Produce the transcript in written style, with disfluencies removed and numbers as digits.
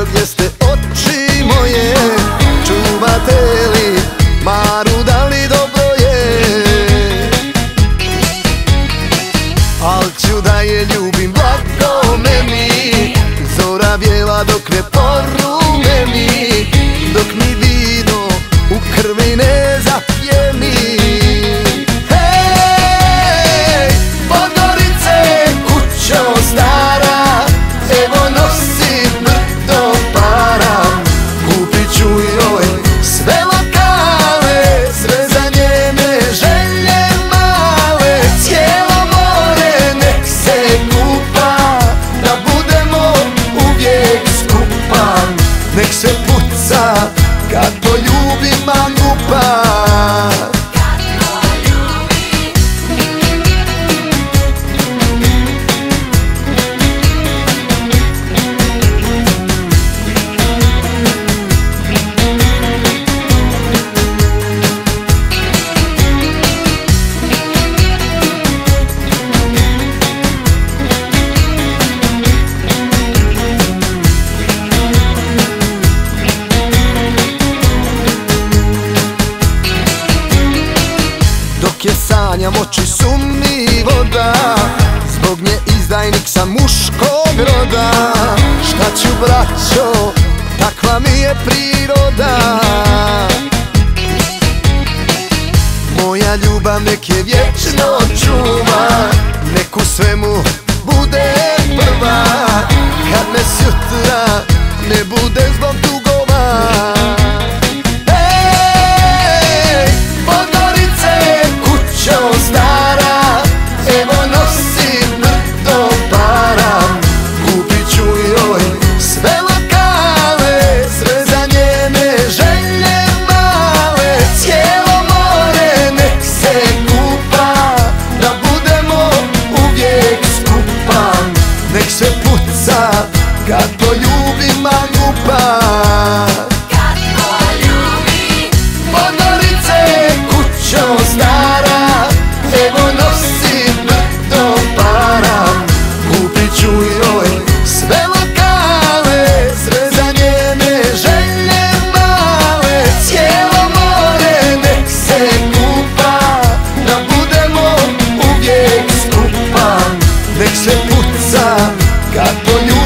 Evo gdje ste oči moje, čuvate li Maru, da li dobro je? Al ću da je ljubim blago meni, zora bijela dok ne porumeni, dok mi vino u krvi ne zapjeni. Hej, Podgorice, kućo stara, evo nosim brdo para, kupit ću joj sve lokale, sve za njene želje male. Cijelo more nek se kupa, da budemo uvijek skupa, nek se puca kad poljubi mangupa. Dok je sanjam oči su mi voda, zbog nje izdajnik sam muškog roda. Šta ću braćo, takva mi je priroda. Moja ljubav nek je vječno čuva, nek u svemu bude prva, kad me sutra ne bude zbog dugova. Stara, evo nosim brdo para, kupit ću joj sve lokale, sve za njene želje male. Cijelo more nek se kupa, da budemo uvijek skupa, nek se puca kad poljubi mangupa. Podgorice, kućo stara, evo nosim brdo para, kupit ću joj sve lokale, sve za njene želje male. Cijelo more nek se kupa, da budemo uvijek skupa, nek se puca kad poljubi